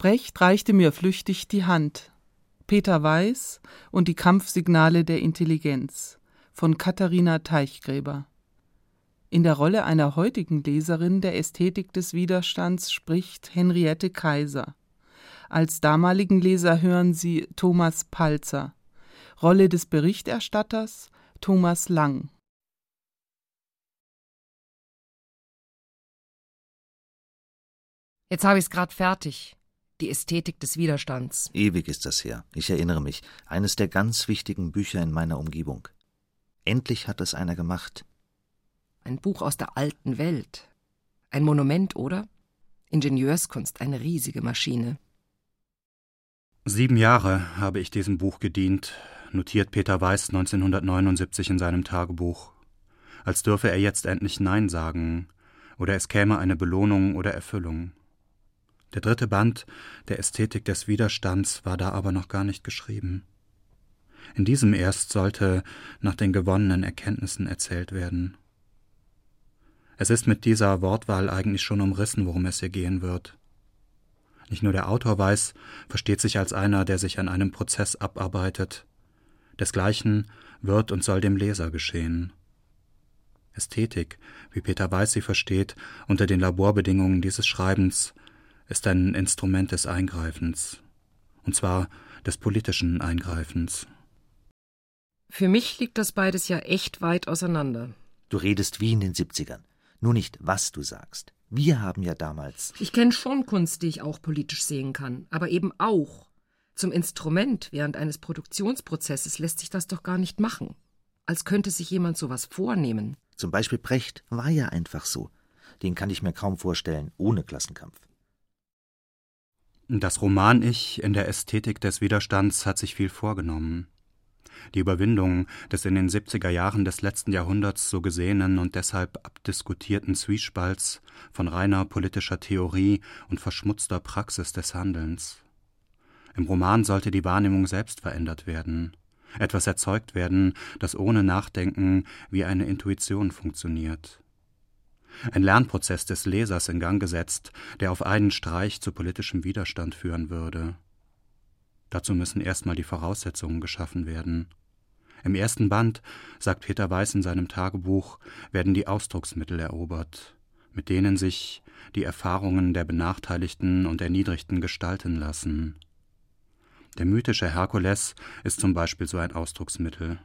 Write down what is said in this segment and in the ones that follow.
Brecht reichte mir flüchtig die Hand. Peter Weiß und die Kampfsignale der Intelligenz von Katharina Teichgräber. In der Rolle einer heutigen Leserin der Ästhetik des Widerstands spricht Henriette Kaiser. Als damaligen Leser hören Sie Thomas Palzer. Rolle des Berichterstatters Thomas Lang. Jetzt habe ich es gerade fertig. Die Ästhetik des Widerstands. Ewig ist das her. Ich erinnere mich. Eines der ganz wichtigen Bücher in meiner Umgebung. Endlich hat es einer gemacht. Ein Buch aus der alten Welt. Ein Monument, oder? Ingenieurskunst, eine riesige Maschine. 7 Jahre habe ich diesem Buch gedient, notiert Peter Weiß 1979 in seinem Tagebuch. Als dürfe er jetzt endlich Nein sagen, oder es käme eine Belohnung oder Erfüllung. Der 3. Band der Ästhetik des Widerstands war da aber noch gar nicht geschrieben. In diesem erst sollte nach den gewonnenen Erkenntnissen erzählt werden. Es ist mit dieser Wortwahl eigentlich schon umrissen, worum es hier gehen wird. Nicht nur der Autor Weiß versteht sich als einer, der sich an einem Prozess abarbeitet. Desgleichen wird und soll dem Leser geschehen. Ästhetik, wie Peter Weiß sie versteht, unter den Laborbedingungen dieses Schreibens, ist ein Instrument des Eingreifens, und zwar des politischen Eingreifens. Für mich liegt das beides ja echt weit auseinander. Du redest wie in den 70ern. Nur nicht, was du sagst. Wir haben ja damals... Ich kenne schon Kunst, die ich auch politisch sehen kann, aber eben auch. Zum Instrument während eines Produktionsprozesses lässt sich das doch gar nicht machen. Als könnte sich jemand sowas vornehmen. Zum Beispiel Brecht war ja einfach so. Den kann ich mir kaum vorstellen, ohne Klassenkampf. Das Roman-Ich in der Ästhetik des Widerstands hat sich viel vorgenommen. Die Überwindung des in den 70er Jahren des letzten Jahrhunderts so gesehenen und deshalb abdiskutierten Zwiespalts von reiner politischer Theorie und verschmutzter Praxis des Handelns. Im Roman sollte die Wahrnehmung selbst verändert werden, etwas erzeugt werden, das ohne Nachdenken wie eine Intuition funktioniert. Ein Lernprozess des Lesers in Gang gesetzt, der auf einen Streich zu politischem Widerstand führen würde. Dazu müssen erstmal die Voraussetzungen geschaffen werden. Im 1. Band, sagt Peter Weiß in seinem Tagebuch, werden die Ausdrucksmittel erobert, mit denen sich die Erfahrungen der Benachteiligten und Erniedrigten gestalten lassen. Der mythische Herkules ist zum Beispiel so ein Ausdrucksmittel.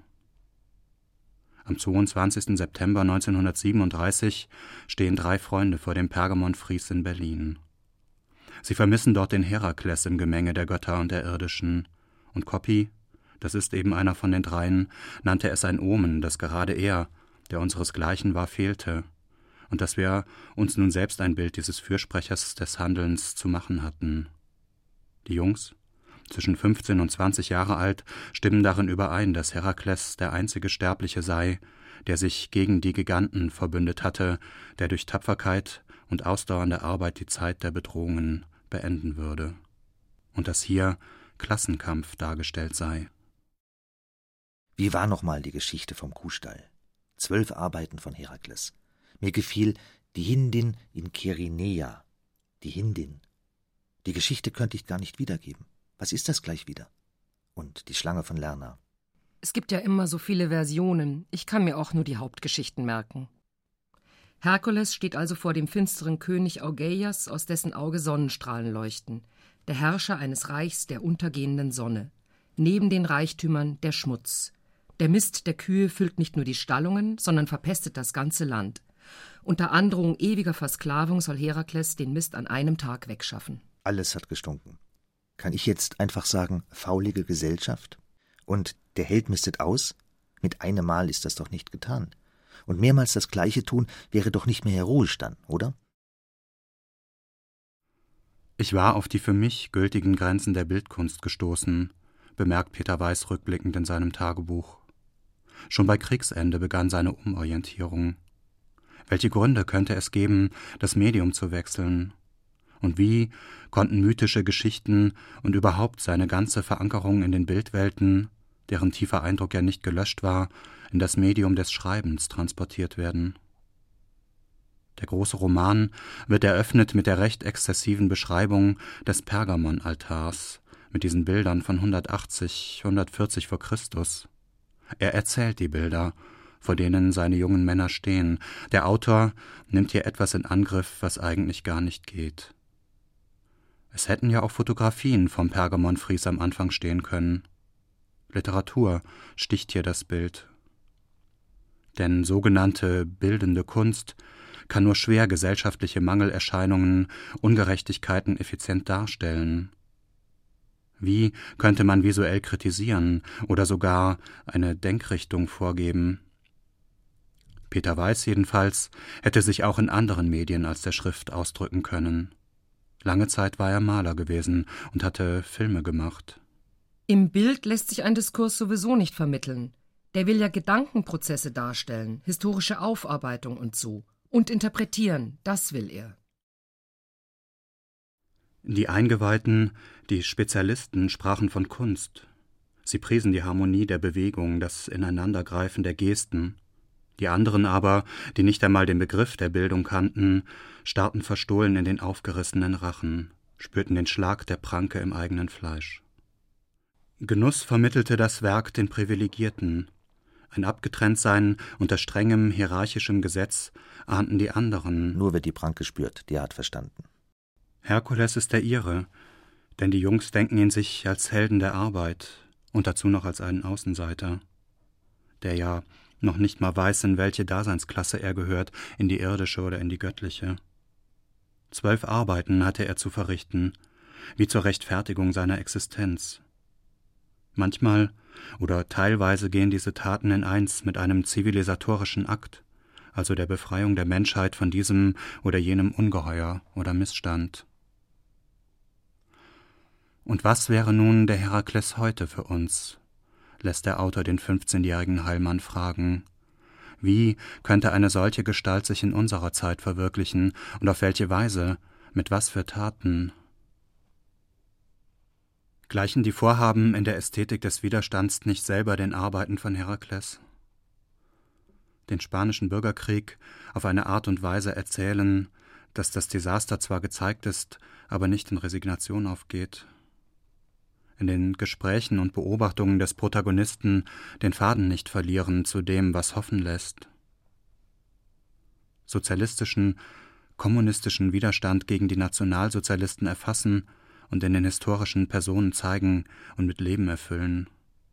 Am 22. September 1937 stehen 3 Freunde vor dem Pergamon-Fries in Berlin. Sie vermissen dort den Herakles im Gemenge der Götter und der Irdischen. Und Coppi, das ist eben einer von den 3, nannte es ein Omen, dass gerade er, der unseresgleichen war, fehlte. Und dass wir uns nun selbst ein Bild dieses Fürsprechers des Handelns zu machen hatten. Die Jungs, zwischen 15 und 20 Jahre alt, stimmen darin überein, dass Herakles der einzige Sterbliche sei, der sich gegen die Giganten verbündet hatte, der durch Tapferkeit und ausdauernde Arbeit die Zeit der Bedrohungen beenden würde. Und dass hier Klassenkampf dargestellt sei. Wie war nochmal die Geschichte vom Kuhstall? 12 Arbeiten von Herakles. Mir gefiel die Hindin in Kerinea. Die Hindin. Die Geschichte könnte ich gar nicht wiedergeben. Was ist das gleich wieder? Und die Schlange von Lerna. Es gibt ja immer so viele Versionen. Ich kann mir auch nur die Hauptgeschichten merken. Herkules steht also vor dem finsteren König Augeias, aus dessen Auge Sonnenstrahlen leuchten, der Herrscher eines Reichs der untergehenden Sonne. Neben den Reichtümern der Schmutz. Der Mist der Kühe füllt nicht nur die Stallungen, sondern verpestet das ganze Land. Unter Androhung ewiger Versklavung soll Herakles den Mist an einem Tag wegschaffen. Alles hat gestunken. Kann ich jetzt einfach sagen, faulige Gesellschaft? Und der Held mistet aus? Mit einem Mal ist das doch nicht getan. Und mehrmals das Gleiche tun, wäre doch nicht mehr heroisch dann, oder? Ich war auf die für mich gültigen Grenzen der Bildkunst gestoßen, bemerkt Peter Weiß rückblickend in seinem Tagebuch. Schon bei Kriegsende begann seine Umorientierung. Welche Gründe könnte es geben, das Medium zu wechseln? Und wie konnten mythische Geschichten und überhaupt seine ganze Verankerung in den Bildwelten, deren tiefer Eindruck ja nicht gelöscht war, in das Medium des Schreibens transportiert werden? Der große Roman wird eröffnet mit der recht exzessiven Beschreibung des Pergamonaltars, mit diesen Bildern von 180, 140 vor Christus. Er erzählt die Bilder, vor denen seine jungen Männer stehen. Der Autor nimmt hier etwas in Angriff, was eigentlich gar nicht geht. Es hätten ja auch Fotografien vom Pergamonfries am Anfang stehen können. Literatur sticht hier das Bild. Denn sogenannte bildende Kunst kann nur schwer gesellschaftliche Mangelerscheinungen, Ungerechtigkeiten effizient darstellen. Wie könnte man visuell kritisieren oder sogar eine Denkrichtung vorgeben? Peter Weiß jedenfalls hätte sich auch in anderen Medien als der Schrift ausdrücken können. Lange Zeit war er Maler gewesen und hatte Filme gemacht. Im Bild lässt sich ein Diskurs sowieso nicht vermitteln. Der will ja Gedankenprozesse darstellen, historische Aufarbeitung und so. Und interpretieren, das will er. Die Eingeweihten, die Spezialisten sprachen von Kunst. Sie priesen die Harmonie der Bewegung, das Ineinandergreifen der Gesten. Die anderen aber, die nicht einmal den Begriff der Bildung kannten, starrten verstohlen in den aufgerissenen Rachen, spürten den Schlag der Pranke im eigenen Fleisch. Genuss vermittelte das Werk den Privilegierten. Ein Abgetrenntsein unter strengem hierarchischem Gesetz ahnten die anderen. Nur wird die Pranke spürt, die hat verstanden. Herkules ist der ihre, denn die Jungs denken ihn sich als Helden der Arbeit und dazu noch als einen Außenseiter, der ja noch nicht mal weiß, in welche Daseinsklasse er gehört, in die irdische oder in die göttliche. 12 Arbeiten hatte er zu verrichten, wie zur Rechtfertigung seiner Existenz. Manchmal oder teilweise gehen diese Taten in eins mit einem zivilisatorischen Akt, also der Befreiung der Menschheit von diesem oder jenem Ungeheuer oder Missstand. Und was wäre nun der Herakles heute für uns, lässt der Autor den 15-jährigen Heilmann fragen. Wie könnte eine solche Gestalt sich in unserer Zeit verwirklichen und auf welche Weise, mit was für Taten? Gleichen die Vorhaben in der Ästhetik des Widerstands nicht selber den Arbeiten von Herakles? Den spanischen Bürgerkrieg auf eine Art und Weise erzählen, dass das Desaster zwar gezeigt ist, aber nicht in Resignation aufgeht. In den Gesprächen und Beobachtungen des Protagonisten den Faden nicht verlieren zu dem, was hoffen lässt. Sozialistischen, kommunistischen Widerstand gegen die Nationalsozialisten erfassen und in den historischen Personen zeigen und mit Leben erfüllen.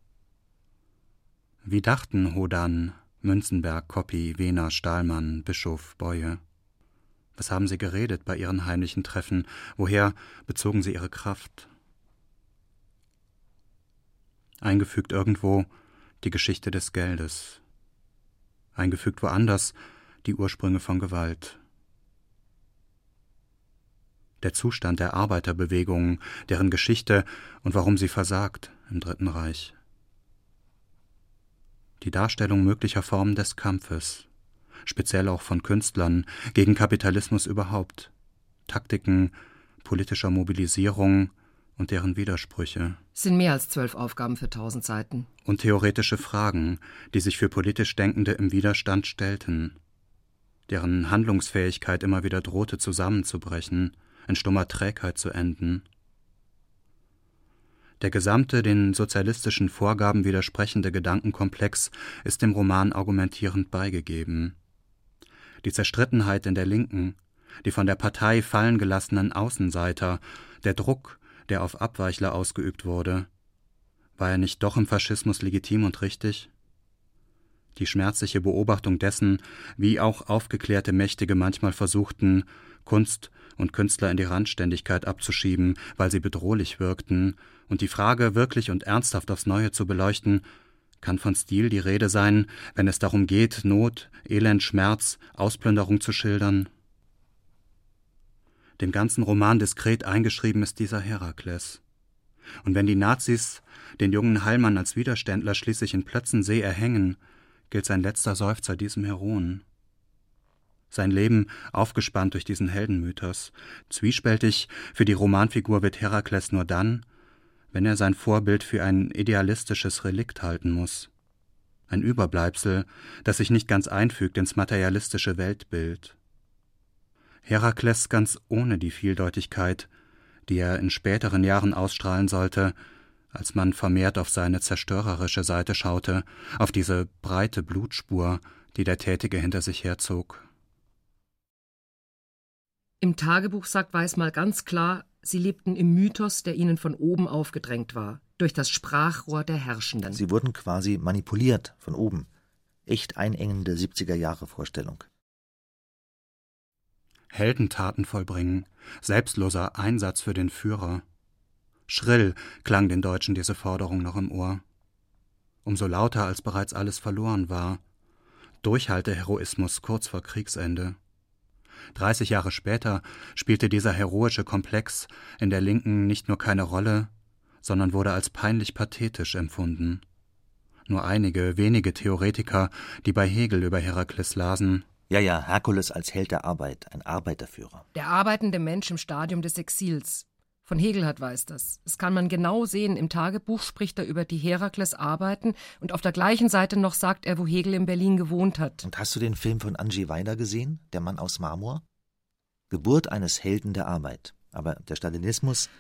Wie dachten Hodann, Münzenberg, Coppi, Wehner, Stahlmann, Bischof, Boye? Was haben sie geredet bei ihren heimlichen Treffen? Woher bezogen sie ihre Kraft? Eingefügt irgendwo die Geschichte des Geldes. Eingefügt woanders die Ursprünge von Gewalt. Der Zustand der Arbeiterbewegung, deren Geschichte und warum sie versagt im Dritten Reich. Die Darstellung möglicher Formen des Kampfes, speziell auch von Künstlern, gegen Kapitalismus überhaupt, Taktiken politischer Mobilisierung und deren Widersprüche. Es sind mehr als 12 Aufgaben für 1000 Seiten. Und theoretische Fragen, die sich für politisch Denkende im Widerstand stellten, deren Handlungsfähigkeit immer wieder drohte zusammenzubrechen, in stummer Trägheit zu enden. Der gesamte den sozialistischen Vorgaben widersprechende Gedankenkomplex ist dem Roman argumentierend beigegeben. Die Zerstrittenheit in der Linken, die von der Partei fallen gelassenen Außenseiter, der Druck, der auf Abweichler ausgeübt wurde, war er nicht doch im Faschismus legitim und richtig? Die schmerzliche Beobachtung dessen, wie auch aufgeklärte Mächtige manchmal versuchten, Kunst und Künstler in die Randständigkeit abzuschieben, weil sie bedrohlich wirkten, und die Frage wirklich und ernsthaft aufs Neue zu beleuchten, kann von Stil die Rede sein, wenn es darum geht, Not, Elend, Schmerz, Ausplünderung zu schildern? Dem ganzen Roman diskret eingeschrieben ist dieser Herakles. Und wenn die Nazis den jungen Heilmann als Widerständler schließlich in Plötzensee erhängen, gilt sein letzter Seufzer diesem Heroen. Sein Leben aufgespannt durch diesen Heldenmythos. Zwiespältig für die Romanfigur wird Herakles nur dann, wenn er sein Vorbild für ein idealistisches Relikt halten muss. Ein Überbleibsel, das sich nicht ganz einfügt ins materialistische Weltbild. Herakles ganz ohne die Vieldeutigkeit, die er in späteren Jahren ausstrahlen sollte, als man vermehrt auf seine zerstörerische Seite schaute, auf diese breite Blutspur, die der Tätige hinter sich herzog. Im Tagebuch sagt Weiß mal ganz klar, sie lebten im Mythos, der ihnen von oben aufgedrängt war, durch das Sprachrohr der Herrschenden. Sie wurden quasi manipuliert von oben. Echt einengende 70er-Jahre-Vorstellung. Heldentaten vollbringen, selbstloser Einsatz für den Führer. Schrill klang den Deutschen diese Forderung noch im Ohr. Umso lauter, als bereits alles verloren war. Durchhalteheroismus kurz vor Kriegsende. 30 Jahre später spielte dieser heroische Komplex in der Linken nicht nur keine Rolle, sondern wurde als peinlich pathetisch empfunden. Nur einige wenige Theoretiker, die bei Hegel über Herakles lasen. Ja, Herkules als Held der Arbeit, ein Arbeiterführer. Der arbeitende Mensch im Stadium des Exils. Von Hegel hat Weiß das. Das kann man genau sehen. Im Tagebuch spricht er über die Herakles-Arbeiten und auf der gleichen Seite noch sagt er, wo Hegel in Berlin gewohnt hat. Und hast du den Film von Andrzej Wajda gesehen, Der Mann aus Marmor? Geburt eines Helden der Arbeit. Aber der Stalinismus...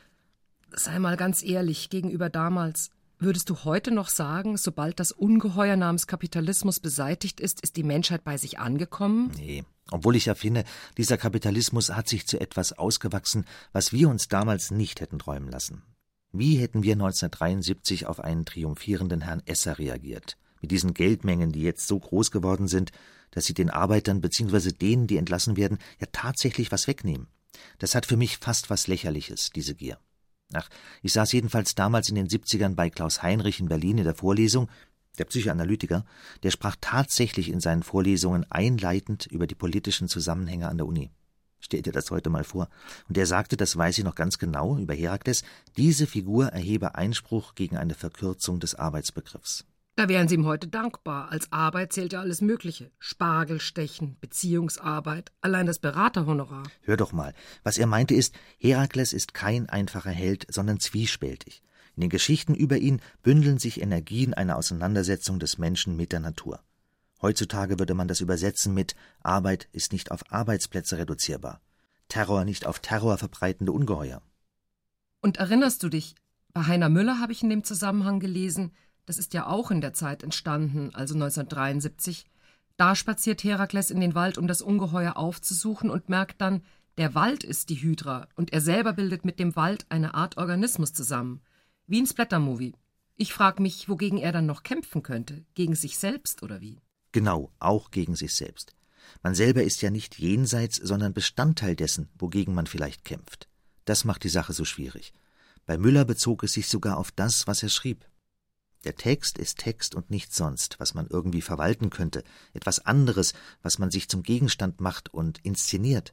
Sei mal ganz ehrlich, gegenüber damals. Würdest du heute noch sagen, sobald das Ungeheuer namens Kapitalismus beseitigt ist, ist die Menschheit bei sich angekommen? Nee, obwohl ich ja finde, dieser Kapitalismus hat sich zu etwas ausgewachsen, was wir uns damals nicht hätten träumen lassen. Wie hätten wir 1973 auf einen triumphierenden Herrn Esser reagiert? Mit diesen Geldmengen, die jetzt so groß geworden sind, dass sie den Arbeitern bzw. denen, die entlassen werden, ja tatsächlich was wegnehmen. Das hat für mich fast was Lächerliches, diese Gier. Ich saß jedenfalls damals in den 70ern bei Klaus Heinrich in Berlin in der Vorlesung. Der Psychoanalytiker, der sprach tatsächlich in seinen Vorlesungen einleitend über die politischen Zusammenhänge an der Uni. Stell dir das heute mal vor. Und er sagte, das weiß ich noch ganz genau, über Herakles, diese Figur erhebe Einspruch gegen eine Verkürzung des Arbeitsbegriffs. Da wären Sie ihm heute dankbar. Als Arbeit zählt ja alles Mögliche. Spargelstechen, Beziehungsarbeit, allein das Beraterhonorar. Hör doch mal, was er meinte ist, Herakles ist kein einfacher Held, sondern zwiespältig. In den Geschichten über ihn bündeln sich Energien einer Auseinandersetzung des Menschen mit der Natur. Heutzutage würde man das übersetzen mit Arbeit ist nicht auf Arbeitsplätze reduzierbar. Terror nicht auf Terror verbreitende Ungeheuer. Und erinnerst du dich, bei Heiner Müller habe ich in dem Zusammenhang gelesen, das ist ja auch in der Zeit entstanden, also 1973. Da spaziert Herakles in den Wald, um das Ungeheuer aufzusuchen und merkt dann, der Wald ist die Hydra und er selber bildet mit dem Wald eine Art Organismus zusammen. Wie ein Splatter-Movie. Ich frage mich, wogegen er dann noch kämpfen könnte. Gegen sich selbst oder wie? Genau, auch gegen sich selbst. Man selber ist ja nicht jenseits, sondern Bestandteil dessen, wogegen man vielleicht kämpft. Das macht die Sache so schwierig. Bei Müller bezog es sich sogar auf das, was er schrieb. Der Text ist Text und nichts sonst, was man irgendwie verwalten könnte, etwas anderes, was man sich zum Gegenstand macht und inszeniert.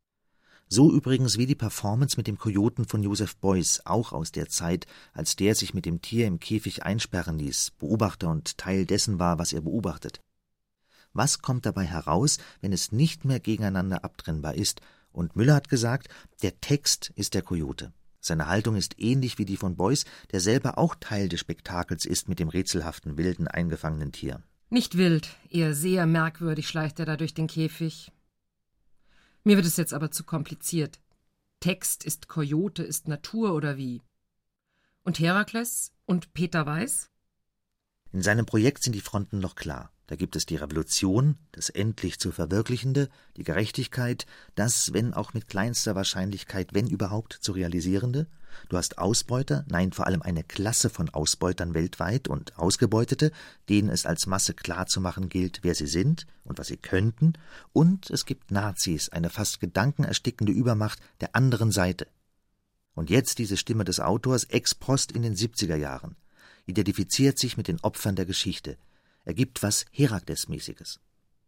So übrigens wie die Performance mit dem Kojoten von Joseph Beuys, auch aus der Zeit, als der sich mit dem Tier im Käfig einsperren ließ, Beobachter und Teil dessen war, was er beobachtet. Was kommt dabei heraus, wenn es nicht mehr gegeneinander abtrennbar ist? Und Müller hat gesagt, der Text ist der Kojote. Seine Haltung ist ähnlich wie die von Beuys, der selber auch Teil des Spektakels ist mit dem rätselhaften, wilden, eingefangenen Tier. Nicht wild, eher sehr merkwürdig schleicht er da durch den Käfig. Mir wird es jetzt aber zu kompliziert. Text ist Kojote, ist Natur oder wie? Und Herakles und Peter Weiß? In seinem Projekt sind die Fronten noch klar. Da gibt es die Revolution, das endlich zu Verwirklichende, die Gerechtigkeit, das, wenn auch mit kleinster Wahrscheinlichkeit, wenn überhaupt, zu Realisierende. Du hast Ausbeuter, nein, vor allem eine Klasse von Ausbeutern weltweit und Ausgebeutete, denen es als Masse klarzumachen gilt, wer sie sind und was sie könnten. Und es gibt Nazis, eine fast gedankenerstickende Übermacht der anderen Seite. Und jetzt diese Stimme des Autors ex post in den 70er Jahren. Identifiziert sich mit den Opfern der Geschichte. Er gibt was Herakles-mäßiges.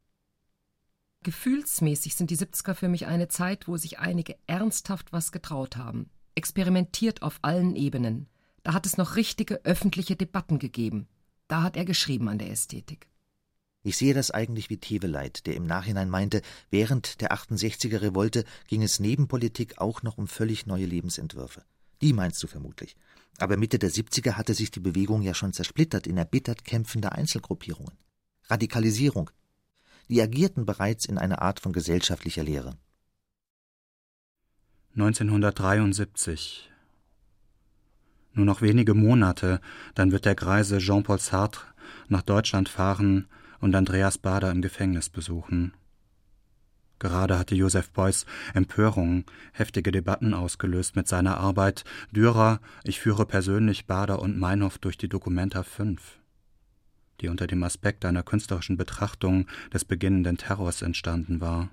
Gefühlsmäßig sind die 70er für mich eine Zeit, wo sich einige ernsthaft was getraut haben. Experimentiert auf allen Ebenen. Da hat es noch richtige öffentliche Debatten gegeben. Da hat er geschrieben an der Ästhetik. Ich sehe das eigentlich wie Teveleit, der im Nachhinein meinte, während der 68er-Revolte ging es neben Politik auch noch um völlig neue Lebensentwürfe. Die meinst du vermutlich. Aber Mitte der 70er hatte sich die Bewegung ja schon zersplittert in erbittert kämpfende Einzelgruppierungen. Radikalisierung. Die agierten bereits in einer Art von gesellschaftlicher Lehre. 1973. Nur noch wenige Monate, dann wird der greise Jean-Paul Sartre nach Deutschland fahren und Andreas Baader im Gefängnis besuchen. Gerade hatte Joseph Beuys Empörung, heftige Debatten ausgelöst mit seiner Arbeit Dürer, ich führe persönlich Baader und Meinhof durch die Documenta 5, die unter dem Aspekt einer künstlerischen Betrachtung des beginnenden Terrors entstanden war.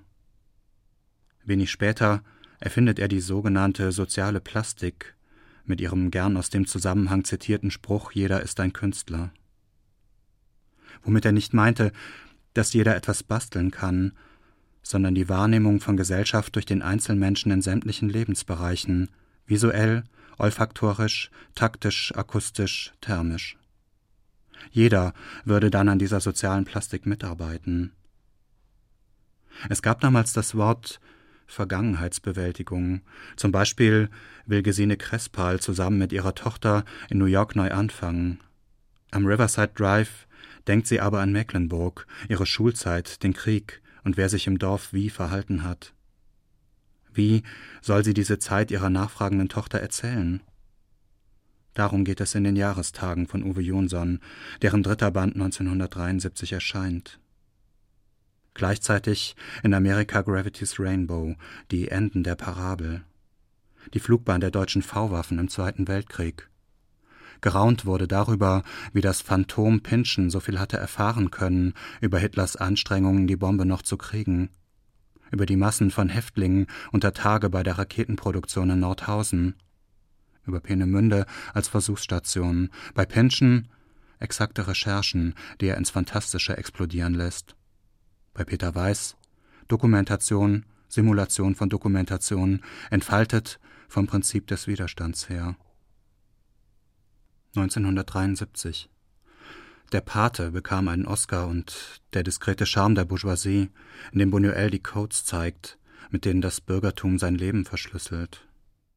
Wenig später erfindet er die sogenannte soziale Plastik mit ihrem gern aus dem Zusammenhang zitierten Spruch »Jeder ist ein Künstler«. Womit er nicht meinte, dass jeder etwas basteln kann, sondern die Wahrnehmung von Gesellschaft durch den Einzelmenschen in sämtlichen Lebensbereichen, visuell, olfaktorisch, taktisch, akustisch, thermisch. Jeder würde dann an dieser sozialen Plastik mitarbeiten. Es gab damals das Wort Vergangenheitsbewältigung. Zum Beispiel will Gesine Crespal zusammen mit ihrer Tochter in New York neu anfangen. Am Riverside Drive denkt sie aber an Mecklenburg, ihre Schulzeit, den Krieg und wer sich im Dorf wie verhalten hat. Wie soll sie diese Zeit ihrer nachfragenden Tochter erzählen? Darum geht es in den Jahrestagen von Uwe Jonsson, deren 3. Band 1973 erscheint. Gleichzeitig in America Gravity's Rainbow, die Enden der Parabel. Die Flugbahn der deutschen V-Waffen im Zweiten Weltkrieg. Geraunt wurde darüber, wie das Phantom Pynchon so viel hatte erfahren können über Hitlers Anstrengungen, die Bombe noch zu kriegen, über die Massen von Häftlingen unter Tage bei der Raketenproduktion in Nordhausen, über Peenemünde als Versuchsstation, bei Pynchon exakte Recherchen, die er ins Fantastische explodieren lässt, bei Peter Weiß Dokumentation, Simulation von Dokumentation, entfaltet vom Prinzip des Widerstands her. 1973. Der Pate bekam einen Oscar und der diskrete Charme der Bourgeoisie, in dem Buñuel die Codes zeigt, mit denen das Bürgertum sein Leben verschlüsselt.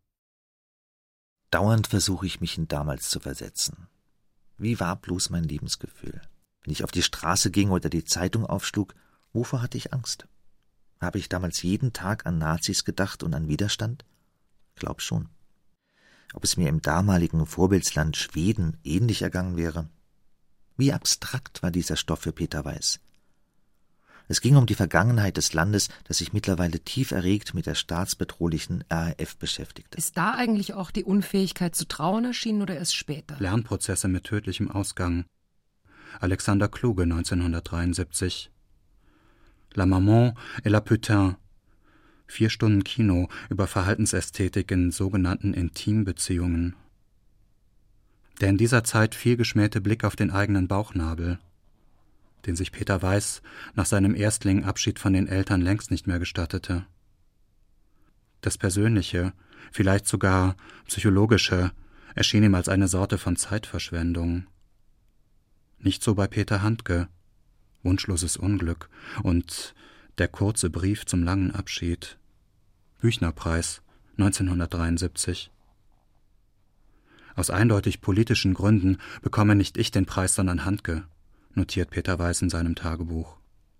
Dauernd versuche ich mich in damals zu versetzen. Wie war bloß mein Lebensgefühl? Wenn ich auf die Straße ging oder die Zeitung aufschlug, wovor hatte ich Angst? Habe ich damals jeden Tag an Nazis gedacht und an Widerstand? Glaub schon. Ob es mir im damaligen Vorbildsland Schweden ähnlich ergangen wäre? Wie abstrakt war dieser Stoff für Peter Weiß? Es ging um die Vergangenheit des Landes, das sich mittlerweile tief erregt mit der staatsbedrohlichen RAF beschäftigte. Ist da eigentlich auch die Unfähigkeit zu trauen erschienen oder erst später? Lernprozesse mit tödlichem Ausgang. Alexander Kluge, 1973. La Maman et la Putain. 4 Stunden Kino über Verhaltensästhetik in sogenannten Intimbeziehungen. Der in dieser Zeit viel geschmähte Blick auf den eigenen Bauchnabel, den sich Peter Weiß nach seinem Erstling Abschied von den Eltern längst nicht mehr gestattete. Das Persönliche, vielleicht sogar Psychologische, erschien ihm als eine Sorte von Zeitverschwendung. Nicht so bei Peter Handke, Wunschloses Unglück und Der kurze Brief zum langen Abschied. Büchnerpreis 1973. Aus eindeutig politischen Gründen bekomme nicht ich den Preis, sondern Handke, notiert Peter Weiß in seinem Tagebuch.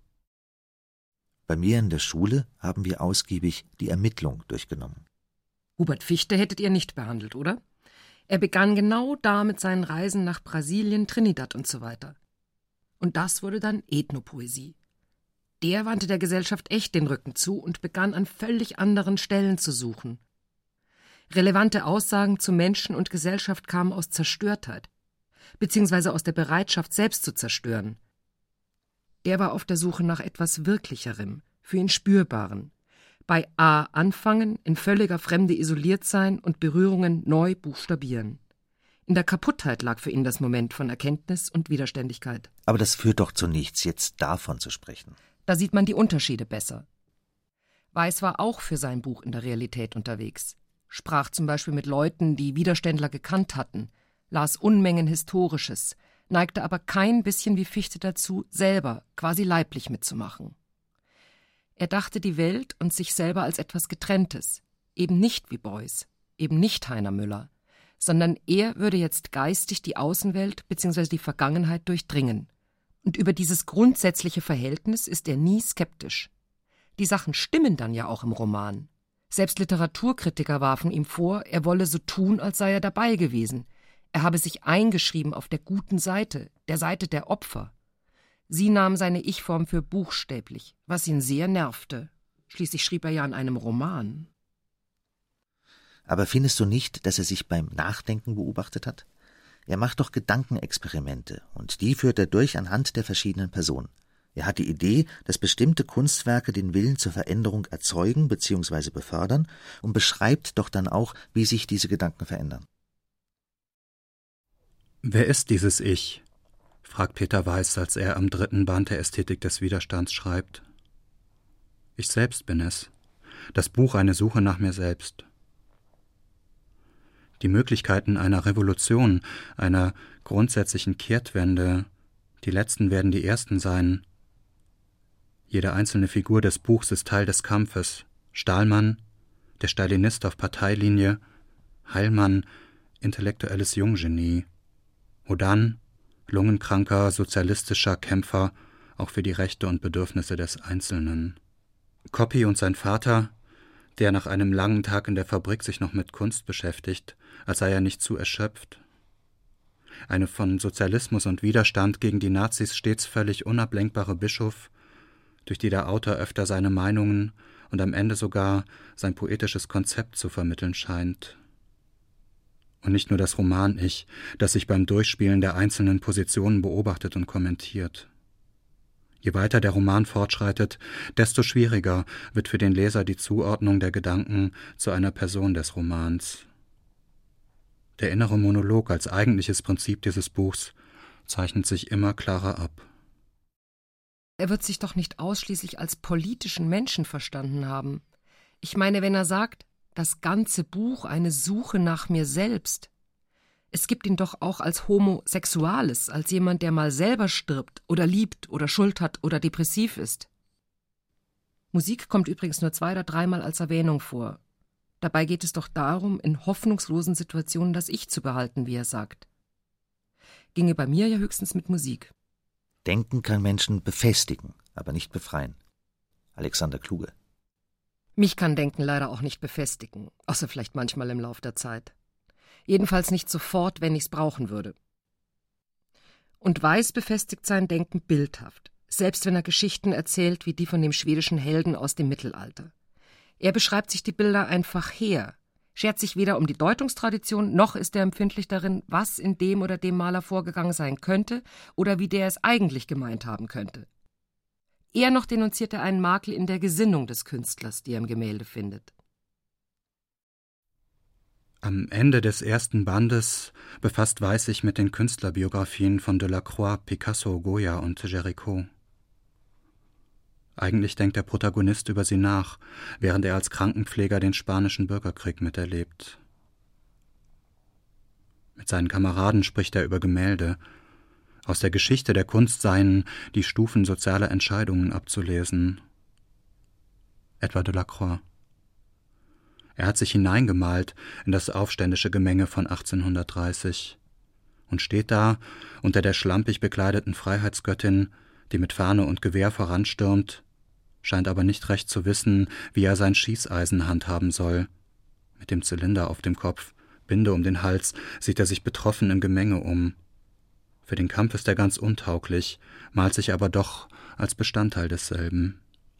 Bei mir in der Schule haben wir ausgiebig die Ermittlung durchgenommen. Hubert Fichte hättet ihr nicht behandelt, oder? Er begann genau da mit seinen Reisen nach Brasilien, Trinidad und so weiter. Und das wurde dann Ethnopoesie. Der wandte der Gesellschaft echt den Rücken zu und begann an völlig anderen Stellen zu suchen. Relevante Aussagen zu Menschen und Gesellschaft kamen aus Zerstörtheit, beziehungsweise aus der Bereitschaft, selbst zu zerstören. Er war auf der Suche nach etwas Wirklicherem, für ihn Spürbaren. Bei A anfangen, in völliger Fremde isoliert sein und Berührungen neu buchstabieren. In der Kaputtheit lag für ihn das Moment von Erkenntnis und Widerständigkeit. Aber das führt doch zu nichts, jetzt davon zu sprechen. Da sieht man die Unterschiede besser. Weiß war auch für sein Buch in der Realität unterwegs, sprach zum Beispiel mit Leuten, die Widerständler gekannt hatten, las Unmengen Historisches, neigte aber kein bisschen wie Fichte dazu, selber quasi leiblich mitzumachen. Er dachte die Welt und sich selber als etwas Getrenntes, eben nicht wie Beuys, eben nicht Heiner Müller, sondern er würde jetzt geistig die Außenwelt bzw. die Vergangenheit durchdringen. Und über dieses grundsätzliche Verhältnis ist er nie skeptisch. Die Sachen stimmen dann ja auch im Roman. Selbst Literaturkritiker warfen ihm vor, er wolle so tun, als sei er dabei gewesen. Er habe sich eingeschrieben auf der guten Seite, der Seite der Opfer. Sie nahm seine Ich-Form für buchstäblich, was ihn sehr nervte. Schließlich schrieb er ja in einem Roman. Aber findest du nicht, dass er sich beim Nachdenken beobachtet hat? Er macht doch Gedankenexperimente, und die führt er durch anhand der verschiedenen Personen. Er hat die Idee, dass bestimmte Kunstwerke den Willen zur Veränderung erzeugen bzw. befördern und beschreibt doch dann auch, wie sich diese Gedanken verändern. »Wer ist dieses Ich?« fragt Peter Weiß, als er am 3. Band der Ästhetik des Widerstands schreibt. »Ich selbst bin es. Das Buch eine Suche nach mir selbst.« Die Möglichkeiten einer Revolution, einer grundsätzlichen Kehrtwende, die letzten werden die ersten sein. Jede einzelne Figur des Buchs ist Teil des Kampfes. Stahlmann, der Stalinist auf Parteilinie, Heilmann, intellektuelles Junggenie, Hodann, lungenkranker, sozialistischer Kämpfer, auch für die Rechte und Bedürfnisse des Einzelnen. Coppi und sein Vater, der nach einem langen Tag in der Fabrik sich noch mit Kunst beschäftigt, als sei er nicht zu erschöpft. Eine von Sozialismus und Widerstand gegen die Nazis stets völlig unablenkbare Bischof, durch die der Autor öfter seine Meinungen und am Ende sogar sein poetisches Konzept zu vermitteln scheint. Und nicht nur das Roman-Ich, das sich beim Durchspielen der einzelnen Positionen beobachtet und kommentiert. Je weiter der Roman fortschreitet, desto schwieriger wird für den Leser die Zuordnung der Gedanken zu einer Person des Romans. Der innere Monolog als eigentliches Prinzip dieses Buchs zeichnet sich immer klarer ab. Er wird sich doch nicht ausschließlich als politischen Menschen verstanden haben. Ich meine, wenn er sagt, das ganze Buch eine Suche nach mir selbst. Es gibt ihn doch auch als Homo sexualis, als jemand, der mal selber stirbt oder liebt oder Schuld hat oder depressiv ist. Musik kommt übrigens nur 2- oder 3-mal als Erwähnung vor. Dabei geht es doch darum, in hoffnungslosen Situationen das Ich zu behalten, wie er sagt. Ginge bei mir ja höchstens mit Musik. Denken kann Menschen befestigen, aber nicht befreien. Alexander Kluge. Mich kann Denken leider auch nicht befestigen, außer vielleicht manchmal im Lauf der Zeit. Jedenfalls nicht sofort, wenn ich's brauchen würde. Und Weiß befestigt sein Denken bildhaft, selbst wenn er Geschichten erzählt wie die von dem schwedischen Helden aus dem Mittelalter. Er beschreibt sich die Bilder einfach her, schert sich weder um die Deutungstradition, noch ist er empfindlich darin, was in dem oder dem Maler vorgegangen sein könnte oder wie der es eigentlich gemeint haben könnte. Eher noch denunziert er einen Makel in der Gesinnung des Künstlers, die er im Gemälde findet. Am Ende des 1. Bandes befasst Weiß sich mit den Künstlerbiografien von Delacroix, Picasso, Goya und Géricault. Eigentlich denkt der Protagonist über sie nach, während er als Krankenpfleger den spanischen Bürgerkrieg miterlebt. Mit seinen Kameraden spricht er über Gemälde. Aus der Geschichte der Kunst seien die Stufen sozialer Entscheidungen abzulesen. Etwa Delacroix. Er hat sich hineingemalt in das aufständische Gemenge von 1830 und steht da unter der schlampig bekleideten Freiheitsgöttin, die mit Fahne und Gewehr voranstürmt, scheint aber nicht recht zu wissen, wie er sein Schießeisen handhaben soll. Mit dem Zylinder auf dem Kopf, Binde um den Hals, sieht er sich betroffen im Gemenge um. Für den Kampf ist er ganz untauglich, malt sich aber doch als Bestandteil desselben.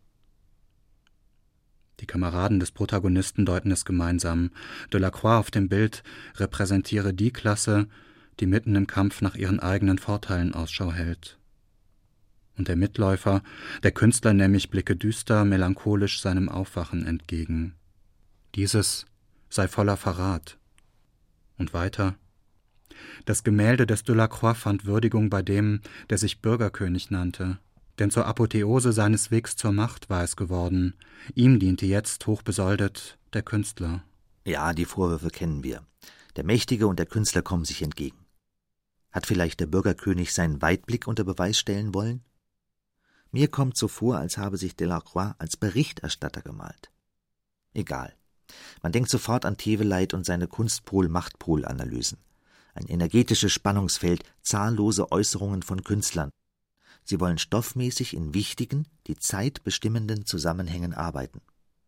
Die Kameraden des Protagonisten deuten es gemeinsam. Delacroix auf dem Bild repräsentiere die Klasse, die mitten im Kampf nach ihren eigenen Vorteilen Ausschau hält. Und der Mitläufer, der Künstler nämlich, blicke düster, melancholisch seinem Aufwachen entgegen. Dieses sei voller Verrat. Und weiter: Das Gemälde des Delacroix fand Würdigung bei dem, der sich Bürgerkönig nannte. Denn zur Apotheose seines Wegs zur Macht war es geworden. Ihm diente jetzt, hochbesoldet, der Künstler. Ja, die Vorwürfe kennen wir. Der Mächtige und der Künstler kommen sich entgegen. Hat vielleicht der Bürgerkönig seinen Weitblick unter Beweis stellen wollen? Mir kommt so vor, als habe sich Delacroix als Berichterstatter gemalt. Egal. Man denkt sofort an Teveleit und seine Kunstpol-Machtpol-Analysen. Ein energetisches Spannungsfeld, zahllose Äußerungen von Künstlern. Sie wollen stoffmäßig in wichtigen, die Zeit bestimmenden Zusammenhängen arbeiten.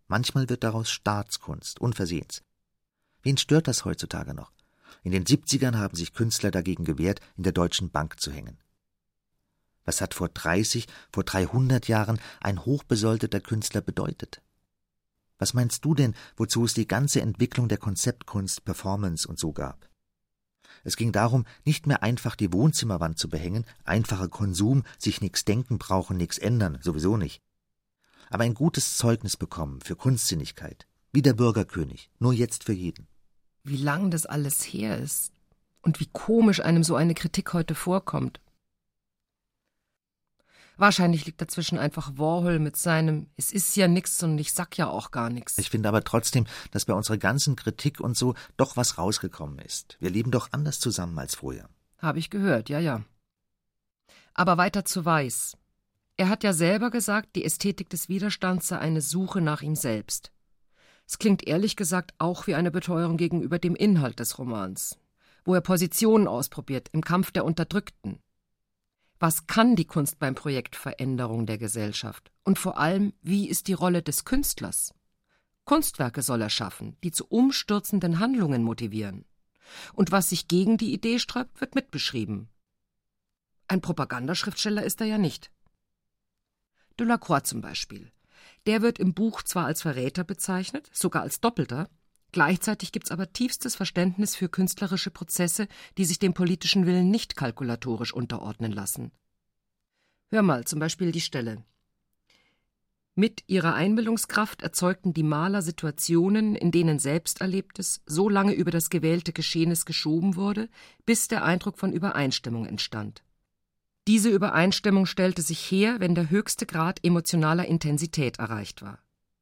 Manchmal wird daraus Staatskunst, unversehens. Wen stört das heutzutage noch? In den 70ern haben sich Künstler dagegen gewehrt, in der Deutschen Bank zu hängen. Was hat vor 30, vor 300 Jahren ein hochbesoldeter Künstler bedeutet? Was meinst du denn, wozu es die ganze Entwicklung der Konzeptkunst, Performance und so gab? Es ging darum, nicht mehr einfach die Wohnzimmerwand zu behängen, einfacher Konsum, sich nichts denken brauchen, nichts ändern, sowieso nicht. Aber ein gutes Zeugnis bekommen für Kunstsinnigkeit, wie der Bürgerkönig, nur jetzt für jeden. Wie lang das alles her ist und wie komisch einem so eine Kritik heute vorkommt. Wahrscheinlich liegt dazwischen einfach Warhol mit seinem »Es ist ja nix und ich sag ja auch gar nix«. Ich finde aber trotzdem, dass bei unserer ganzen Kritik und so doch was rausgekommen ist. Wir leben doch anders zusammen als früher. Habe ich gehört, ja. Aber weiter zu Weiß. Er hat ja selber gesagt, die Ästhetik des Widerstands sei eine Suche nach ihm selbst. Es klingt ehrlich gesagt auch wie eine Beteuerung gegenüber dem Inhalt des Romans, wo er Positionen ausprobiert im Kampf der Unterdrückten. Was kann die Kunst beim Projekt Veränderung der Gesellschaft? Und vor allem, wie ist die Rolle des Künstlers? Kunstwerke soll er schaffen, die zu umstürzenden Handlungen motivieren. Und was sich gegen die Idee sträubt, wird mitbeschrieben. Ein Propagandaschriftsteller ist er ja nicht. Delacroix zum Beispiel. Der wird im Buch zwar als Verräter bezeichnet, sogar als Doppelter, gleichzeitig gibt's aber tiefstes Verständnis für künstlerische Prozesse, die sich dem politischen Willen nicht kalkulatorisch unterordnen lassen. Hör mal, zum Beispiel die Stelle. Mit ihrer Einbildungskraft erzeugten die Maler Situationen, in denen Selbsterlebtes so lange über das gewählte Geschehnis geschoben wurde, bis der Eindruck von Übereinstimmung entstand. Diese Übereinstimmung stellte sich her, wenn der höchste Grad emotionaler Intensität erreicht war.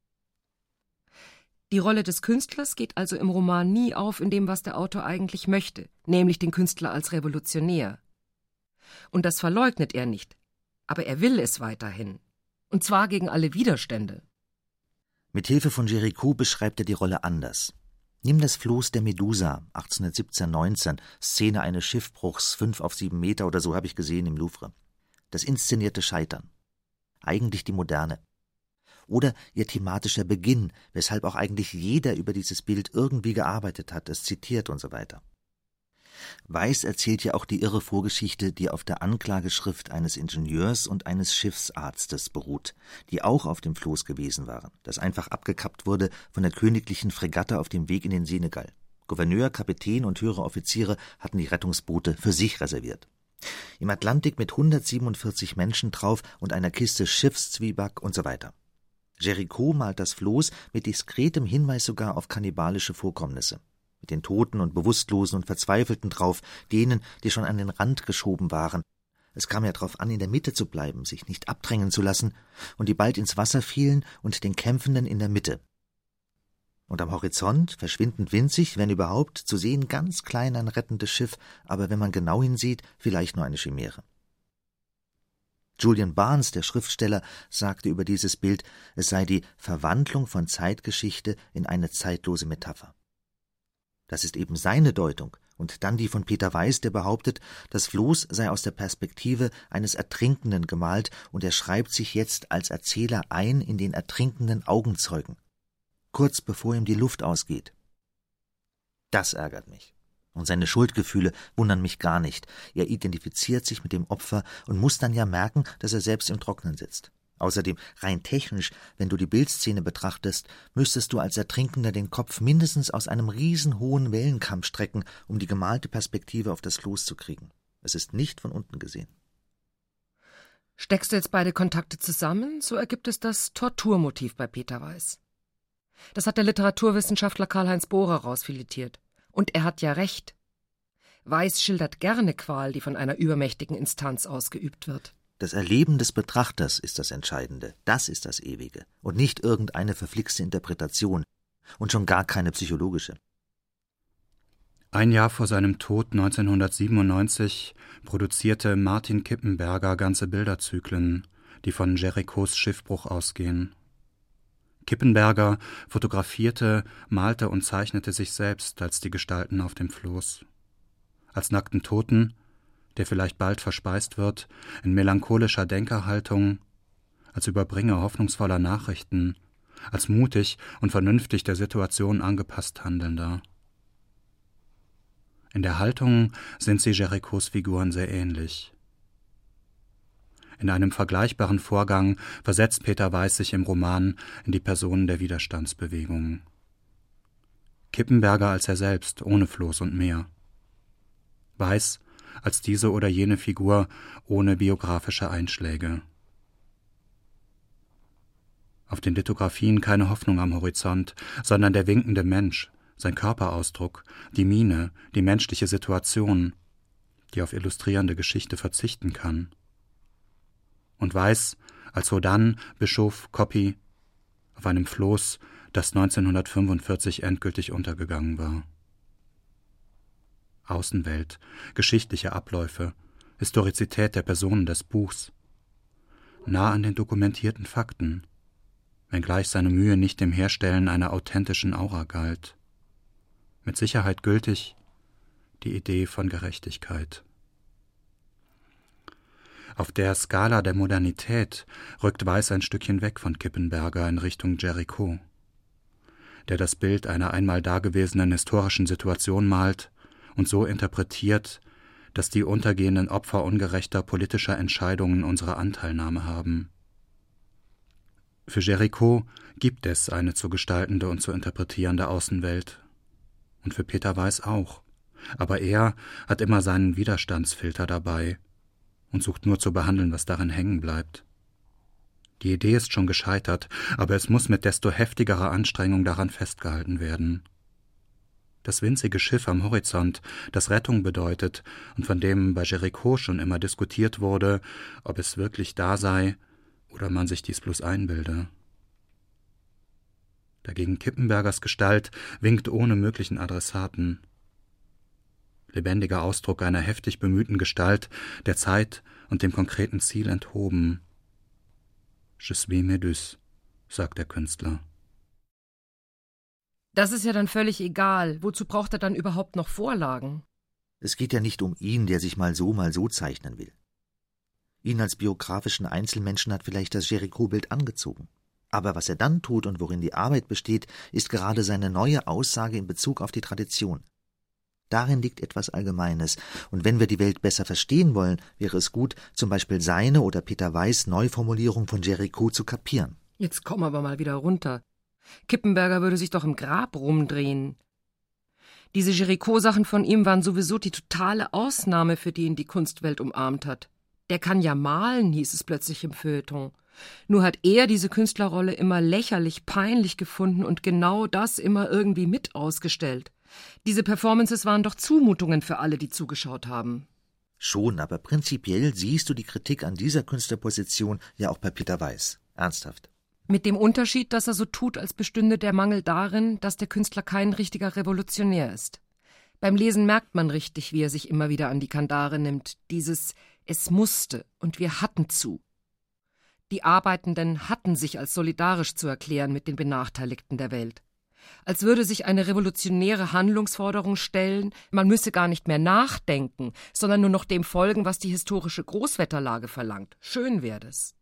Die Rolle des Künstlers geht also im Roman nie auf in dem, was der Autor eigentlich möchte, nämlich den Künstler als Revolutionär. Und das verleugnet er nicht, aber er will es weiterhin. Und zwar gegen alle Widerstände. Mit Hilfe von Géricault beschreibt er die Rolle anders. Nimm das Floß der Medusa, 1817-19, Szene eines Schiffbruchs, 5 auf 7 Meter oder so habe ich gesehen im Louvre. Das inszenierte Scheitern. Eigentlich die Moderne. Oder ihr thematischer Beginn, weshalb auch eigentlich jeder über dieses Bild irgendwie gearbeitet hat, es zitiert und so weiter. Weiß erzählt ja auch die irre Vorgeschichte, die auf der Anklageschrift eines Ingenieurs und eines Schiffsarztes beruht, die auch auf dem Floß gewesen waren, das einfach abgekappt wurde von der königlichen Fregatte auf dem Weg in den Senegal. Gouverneur, Kapitän und höhere Offiziere hatten die Rettungsboote für sich reserviert. Im Atlantik mit 147 Menschen drauf und einer Kiste Schiffszwieback und so weiter. Géricault malt das Floß mit diskretem Hinweis sogar auf kannibalische Vorkommnisse. Mit den Toten und Bewusstlosen und Verzweifelten drauf, denen, die schon an den Rand geschoben waren. Es kam ja darauf an, in der Mitte zu bleiben, sich nicht abdrängen zu lassen, und die bald ins Wasser fielen und den Kämpfenden in der Mitte. Und am Horizont, verschwindend winzig, wenn überhaupt, zu sehen ganz klein ein rettendes Schiff, aber wenn man genau hinsieht, vielleicht nur eine Chimäre. Julian Barnes, der Schriftsteller, sagte über dieses Bild, es sei die Verwandlung von Zeitgeschichte in eine zeitlose Metapher. Das ist eben seine Deutung und dann die von Peter Weiß, der behauptet, das Floß sei aus der Perspektive eines Ertrinkenden gemalt und er schreibt sich jetzt als Erzähler ein in den ertrinkenden Augenzeugen, kurz bevor ihm die Luft ausgeht. Das ärgert mich. Und seine Schuldgefühle wundern mich gar nicht. Er identifiziert sich mit dem Opfer und muss dann ja merken, dass er selbst im Trocknen sitzt. Außerdem, rein technisch, wenn du die Bildszene betrachtest, müsstest du als Ertrinkender den Kopf mindestens aus einem riesenhohen Wellenkamm strecken, um die gemalte Perspektive auf das Floß zu kriegen. Es ist nicht von unten gesehen. Steckst du jetzt beide Kontakte zusammen, so ergibt es das Torturmotiv bei Peter Weiß. Das hat der Literaturwissenschaftler Karl-Heinz Bohrer rausfiletiert. Und er hat ja recht. Weiß schildert gerne Qual, die von einer übermächtigen Instanz ausgeübt wird. Das Erleben des Betrachters ist das Entscheidende, das ist das Ewige und nicht irgendeine verflixte Interpretation und schon gar keine psychologische. Ein Jahr vor seinem Tod 1997 produzierte Martin Kippenberger ganze Bilderzyklen, die von Géricaults Schiffbruch ausgehen. Kippenberger fotografierte, malte und zeichnete sich selbst als die Gestalten auf dem Floß. Als nackten Toten, der vielleicht bald verspeist wird, in melancholischer Denkerhaltung, als Überbringer hoffnungsvoller Nachrichten, als mutig und vernünftig der Situation angepasst Handelnder. In der Haltung sind sie Géricos Figuren sehr ähnlich. In einem vergleichbaren Vorgang versetzt Peter Weiß sich im Roman in die Personen der Widerstandsbewegung. Kippenberger als er selbst, ohne Floß und Meer. Weiß als diese oder jene Figur ohne biografische Einschläge. Auf den Lithografien keine Hoffnung am Horizont, sondern der winkende Mensch, sein Körperausdruck, die Miene, die menschliche Situation, die auf illustrierende Geschichte verzichten kann. Und Weiß als Hodann, Bischof, Coppi, auf einem Floß, das 1945 endgültig untergegangen war. Außenwelt, geschichtliche Abläufe, Historizität der Personen des Buchs. Nah an den dokumentierten Fakten, wenngleich seine Mühe nicht dem Herstellen einer authentischen Aura galt. Mit Sicherheit gültig die Idee von Gerechtigkeit. Auf der Skala der Modernität rückt Weiß ein Stückchen weg von Kippenberger in Richtung Géricault, der das Bild einer einmal dagewesenen historischen Situation malt und so interpretiert, dass die untergehenden Opfer ungerechter politischer Entscheidungen unsere Anteilnahme haben. Für Géricault gibt es eine zu gestaltende und zu interpretierende Außenwelt. Und für Peter Weiß auch. Aber er hat immer seinen Widerstandsfilter dabei und sucht nur zu behandeln, was darin hängen bleibt. Die Idee ist schon gescheitert, aber es muss mit desto heftigerer Anstrengung daran festgehalten werden. Das winzige Schiff am Horizont, das Rettung bedeutet und von dem bei Géricault schon immer diskutiert wurde, ob es wirklich da sei oder man sich dies bloß einbilde. Dagegen Kippenbergers Gestalt winkt ohne möglichen Adressaten. Lebendiger Ausdruck einer heftig bemühten Gestalt, der Zeit und dem konkreten Ziel enthoben. Je suis Méduse, sagt der Künstler. Das ist ja dann völlig egal. Wozu braucht er dann überhaupt noch Vorlagen? Es geht ja nicht um ihn, der sich mal so zeichnen will. Ihn als biografischen Einzelmenschen hat vielleicht das Géricault-Bild angezogen. Aber was er dann tut und worin die Arbeit besteht, ist gerade seine neue Aussage in Bezug auf die Tradition. Darin liegt etwas Allgemeines, und wenn wir die Welt besser verstehen wollen, wäre es gut, zum Beispiel seine oder Peter Weiß' Neuformulierung von Géricault zu kapieren. Jetzt komm aber mal wieder runter. Kippenberger würde sich doch im Grab rumdrehen. Diese Géricault-Sachen von ihm waren sowieso die totale Ausnahme, für die ihn die Kunstwelt umarmt hat. Der kann ja malen, hieß es plötzlich im Feuilleton. Nur hat er diese Künstlerrolle immer lächerlich, peinlich gefunden und genau das immer irgendwie mit ausgestellt. Diese Performances waren doch Zumutungen für alle, die zugeschaut haben. Schon, aber prinzipiell siehst du die Kritik an dieser Künstlerposition ja auch bei Peter Weiß. Ernsthaft. Mit dem Unterschied, dass er so tut, als bestünde der Mangel darin, dass der Künstler kein richtiger Revolutionär ist. Beim Lesen merkt man richtig, wie er sich immer wieder an die Kandare nimmt. Dieses „Es musste und wir hatten zu“. Die Arbeitenden hatten sich als solidarisch zu erklären mit den Benachteiligten der Welt. Als würde sich eine revolutionäre Handlungsforderung stellen, man müsse gar nicht mehr nachdenken, sondern nur noch dem folgen, was die historische Großwetterlage verlangt. Schön wäre das.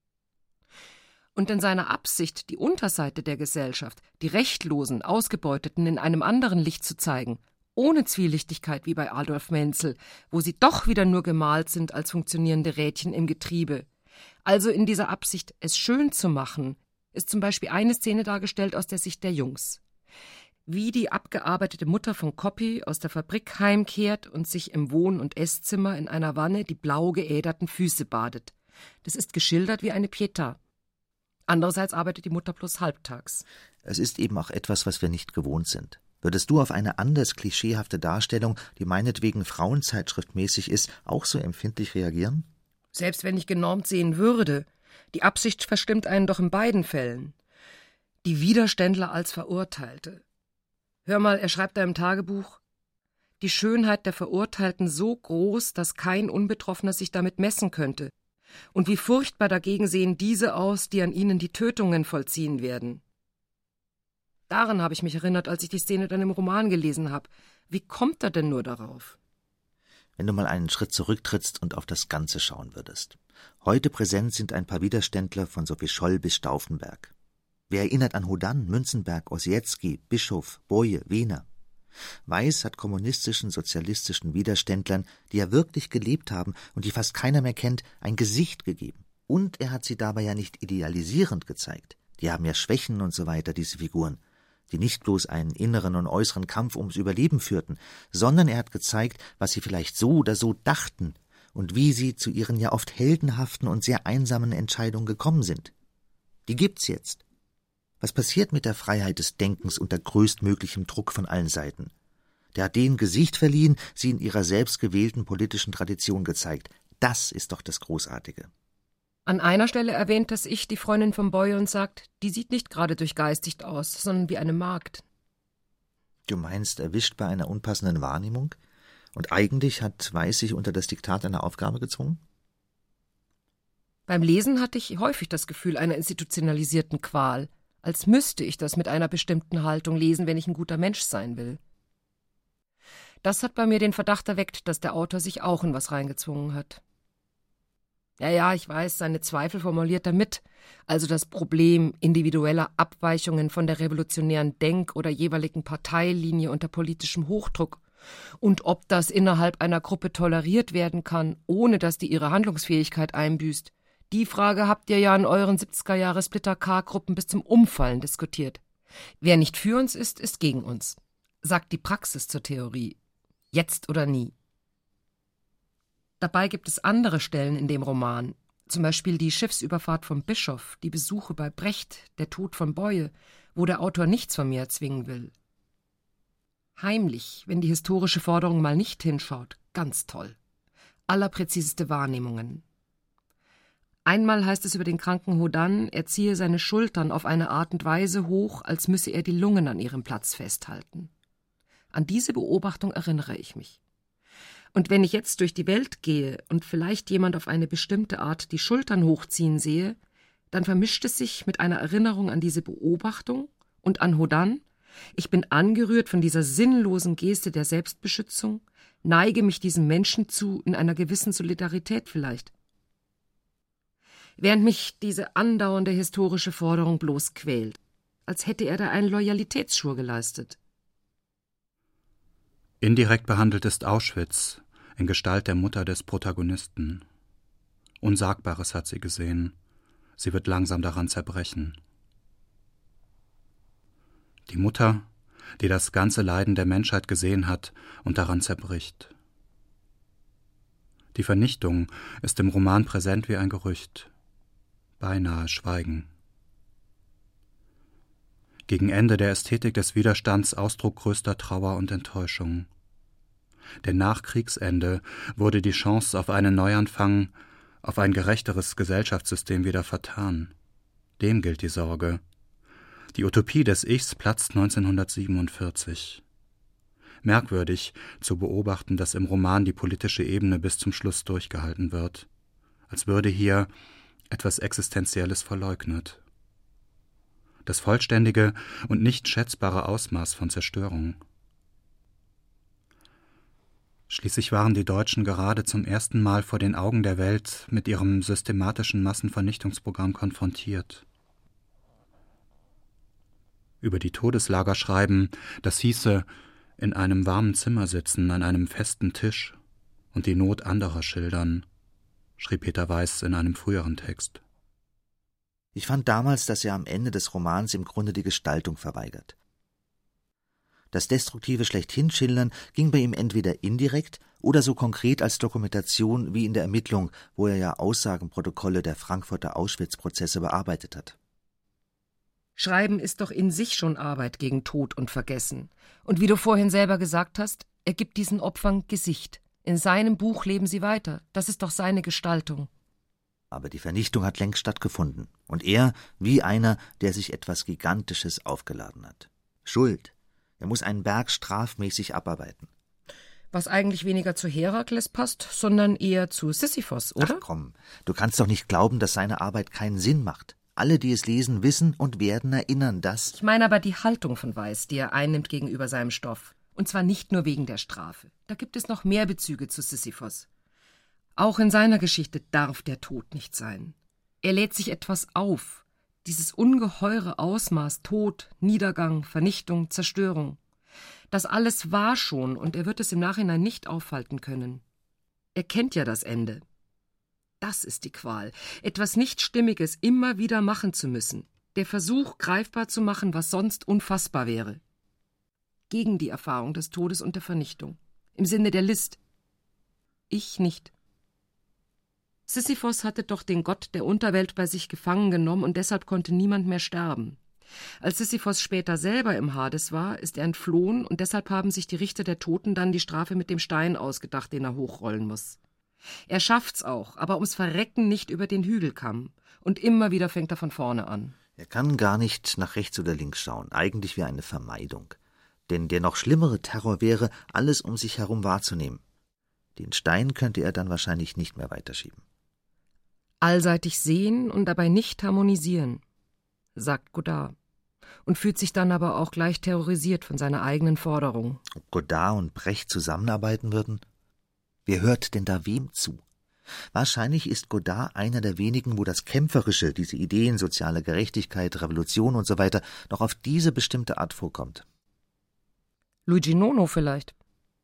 Und in seiner Absicht, die Unterseite der Gesellschaft, die Rechtlosen, Ausgebeuteten in einem anderen Licht zu zeigen, ohne Zwielichtigkeit wie bei Adolf Menzel, wo sie doch wieder nur gemalt sind als funktionierende Rädchen im Getriebe. Also in dieser Absicht, es schön zu machen, ist zum Beispiel eine Szene dargestellt aus der Sicht der Jungs. Wie die abgearbeitete Mutter von Coppi aus der Fabrik heimkehrt und sich im Wohn- und Esszimmer in einer Wanne die blau geäderten Füße badet. Das ist geschildert wie eine Pietà. Andererseits arbeitet die Mutter bloß halbtags. Es ist eben auch etwas, was wir nicht gewohnt sind. Würdest du auf eine anders klischeehafte Darstellung, die meinetwegen frauenzeitschriftmäßig ist, auch so empfindlich reagieren? Selbst wenn ich genormt sehen würde. Die Absicht verstimmt einen doch in beiden Fällen. Die Widerständler als Verurteilte. Hör mal, er schreibt da im Tagebuch: Die Schönheit der Verurteilten so groß, dass kein Unbetroffener sich damit messen könnte. Und wie furchtbar dagegen sehen diese aus, die an ihnen die Tötungen vollziehen werden. Daran habe ich mich erinnert, als ich die Szene dann im Roman gelesen habe. Wie kommt er denn nur darauf? Wenn du mal einen Schritt zurücktrittst und auf das Ganze schauen würdest. Heute präsent sind ein paar Widerständler von Sophie Scholl bis Stauffenberg. Wer erinnert an Hodann, Münzenberg, Ossietzky, Bischof, Boye, Wehner? Weiß hat kommunistischen, sozialistischen Widerständlern, die ja wirklich gelebt haben und die fast keiner mehr kennt, ein Gesicht gegeben. Und er hat sie dabei ja nicht idealisierend gezeigt. Die haben ja Schwächen und so weiter, diese Figuren, die nicht bloß einen inneren und äußeren Kampf ums Überleben führten, sondern er hat gezeigt, was sie vielleicht so oder so dachten und wie sie zu ihren ja oft heldenhaften und sehr einsamen Entscheidungen gekommen sind. Die gibt's jetzt. Was passiert mit der Freiheit des Denkens unter größtmöglichem Druck von allen Seiten? Der hat denen Gesicht verliehen, sie in ihrer selbstgewählten politischen Tradition gezeigt. Das ist doch das Großartige. An einer Stelle erwähnt das Ich die Freundin von Boye und sagt, die sieht nicht gerade durchgeistigt aus, sondern wie eine Magd. Du meinst, erwischt bei einer unpassenden Wahrnehmung? Und eigentlich hat Weiß sich unter das Diktat einer Aufgabe gezwungen? Beim Lesen hatte ich häufig das Gefühl einer institutionalisierten Qual, als müsste ich das mit einer bestimmten Haltung lesen, wenn ich ein guter Mensch sein will. Das hat bei mir den Verdacht erweckt, dass der Autor sich auch in was reingezwungen hat. Ja, ich weiß, seine Zweifel formuliert er mit, also das Problem individueller Abweichungen von der revolutionären Denk- oder jeweiligen Parteilinie unter politischem Hochdruck und ob das innerhalb einer Gruppe toleriert werden kann, ohne dass die ihre Handlungsfähigkeit einbüßt. Die Frage habt ihr ja in euren 70er-Jahre-Splitter-K-Gruppen bis zum Umfallen diskutiert. Wer nicht für uns ist, ist gegen uns, sagt die Praxis zur Theorie. Jetzt oder nie. Dabei gibt es andere Stellen in dem Roman, zum Beispiel die Schiffsüberfahrt vom Bischof, die Besuche bei Brecht, der Tod von Boye, wo der Autor nichts von mir erzwingen will. Heimlich, wenn die historische Forderung mal nicht hinschaut, ganz toll. Allerpräziseste Wahrnehmungen. Einmal heißt es über den kranken Hodann, er ziehe seine Schultern auf eine Art und Weise hoch, als müsse er die Lungen an ihrem Platz festhalten. An diese Beobachtung erinnere ich mich. Und wenn ich jetzt durch die Welt gehe und vielleicht jemand auf eine bestimmte Art die Schultern hochziehen sehe, dann vermischt es sich mit einer Erinnerung an diese Beobachtung und an Hodann. Ich bin angerührt von dieser sinnlosen Geste der Selbstbeschützung, neige mich diesem Menschen zu, in einer gewissen Solidarität vielleicht. Während mich diese andauernde historische Forderung bloß quält, als hätte er da einen Loyalitätsschwur geleistet. Indirekt behandelt ist Auschwitz in Gestalt der Mutter des Protagonisten. Unsagbares hat sie gesehen. Sie wird langsam daran zerbrechen. Die Mutter, die das ganze Leiden der Menschheit gesehen hat und daran zerbricht. Die Vernichtung ist im Roman präsent wie ein Gerücht. Beinahe Schweigen. Gegen Ende der Ästhetik des Widerstands Ausdruck größter Trauer und Enttäuschung. Denn nach Kriegsende wurde die Chance auf einen Neuanfang, auf ein gerechteres Gesellschaftssystem wieder vertan. Dem gilt die Sorge. Die Utopie des Ichs platzt 1947. Merkwürdig zu beobachten, dass im Roman die politische Ebene bis zum Schluss durchgehalten wird, als würde hier etwas Existenzielles verleugnet. Das vollständige und nicht schätzbare Ausmaß von Zerstörung. Schließlich waren die Deutschen gerade zum ersten Mal vor den Augen der Welt mit ihrem systematischen Massenvernichtungsprogramm konfrontiert. Über die Todeslager schreiben, das hieße, in einem warmen Zimmer sitzen, an einem festen Tisch und die Not anderer schildern, schrieb Peter Weiß in einem früheren Text. Ich fand damals, dass er am Ende des Romans im Grunde die Gestaltung verweigert. Das Destruktive schlechthin schildern ging bei ihm entweder indirekt oder so konkret als Dokumentation wie in der Ermittlung, wo er ja Aussagenprotokolle der Frankfurter Auschwitz-Prozesse bearbeitet hat. Schreiben ist doch in sich schon Arbeit gegen Tod und Vergessen. Und wie du vorhin selber gesagt hast, er gibt diesen Opfern Gesicht. In seinem Buch leben sie weiter. Das ist doch seine Gestaltung. Aber die Vernichtung hat längst stattgefunden. Und er wie einer, der sich etwas Gigantisches aufgeladen hat. Schuld. Er muss einen Berg strafmäßig abarbeiten. Was eigentlich weniger zu Herakles passt, sondern eher zu Sisyphos, oder? Ach komm, du kannst doch nicht glauben, dass seine Arbeit keinen Sinn macht. Alle, die es lesen, wissen und werden erinnern, dass... Ich meine aber die Haltung von Weiß, die er einnimmt gegenüber seinem Stoff. Und zwar nicht nur wegen der Strafe. Da gibt es noch mehr Bezüge zu Sisyphos. Auch in seiner Geschichte darf der Tod nicht sein. Er lädt sich etwas auf. Dieses ungeheure Ausmaß, Tod, Niedergang, Vernichtung, Zerstörung. Das alles war schon, und er wird es im Nachhinein nicht aufhalten können. Er kennt ja das Ende. Das ist die Qual, etwas Nichtstimmiges immer wieder machen zu müssen. Der Versuch, greifbar zu machen, was sonst unfassbar wäre. Gegen die Erfahrung des Todes und der Vernichtung. Im Sinne der List. Ich nicht. Sisyphos hatte doch den Gott der Unterwelt bei sich gefangen genommen und deshalb konnte niemand mehr sterben. Als Sisyphos später selber im Hades war, ist er entflohen und deshalb haben sich die Richter der Toten dann die Strafe mit dem Stein ausgedacht, den er hochrollen muss. Er schafft's auch, aber ums Verrecken nicht über den Hügelkamm. Und immer wieder fängt er von vorne an. Er kann gar nicht nach rechts oder links schauen, eigentlich wie eine Vermeidung. Denn der noch schlimmere Terror wäre, alles um sich herum wahrzunehmen. Den Stein könnte er dann wahrscheinlich nicht mehr weiterschieben. Allseitig sehen und dabei nicht harmonisieren, sagt Godard, und fühlt sich dann aber auch gleich terrorisiert von seiner eigenen Forderung. Ob Godard und Brecht zusammenarbeiten würden? Wer hört denn da wem zu? Wahrscheinlich ist Godard einer der wenigen, wo das Kämpferische, diese Ideen, soziale Gerechtigkeit, Revolution und so weiter, noch auf diese bestimmte Art vorkommt. Luigi Nono vielleicht.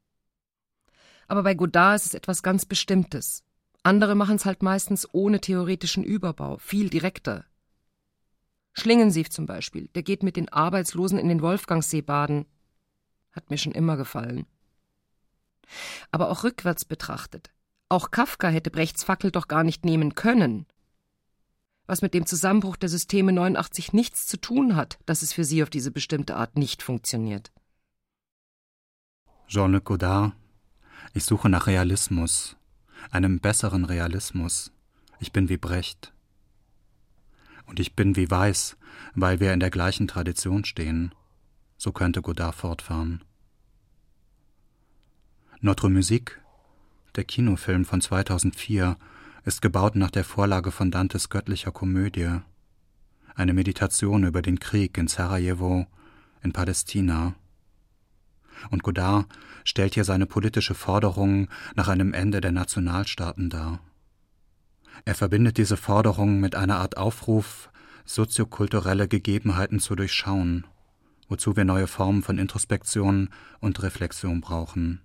Aber bei Godard ist es etwas ganz Bestimmtes. Andere machen es halt meistens ohne theoretischen Überbau, viel direkter. Schlingensief zum Beispiel, der geht mit den Arbeitslosen in den Wolfgangsee baden. Hat mir schon immer gefallen. Aber auch rückwärts betrachtet. Auch Kafka hätte Brechts Fackel doch gar nicht nehmen können. Was mit dem Zusammenbruch der Systeme 89 nichts zu tun hat, dass es für sie auf diese bestimmte Art nicht funktioniert. Jean-Luc Godard, ich suche nach Realismus. Einem besseren Realismus. Ich bin wie Brecht. Und ich bin wie Weiß, weil wir in der gleichen Tradition stehen. So könnte Godard fortfahren. Notre Musique, der Kinofilm von 2004, ist gebaut nach der Vorlage von Dantes Göttlicher Komödie. Eine Meditation über den Krieg in Sarajevo, in Palästina. Und Godard stellt hier seine politische Forderung nach einem Ende der Nationalstaaten dar. Er verbindet diese Forderung mit einer Art Aufruf, soziokulturelle Gegebenheiten zu durchschauen, wozu wir neue Formen von Introspektion und Reflexion brauchen.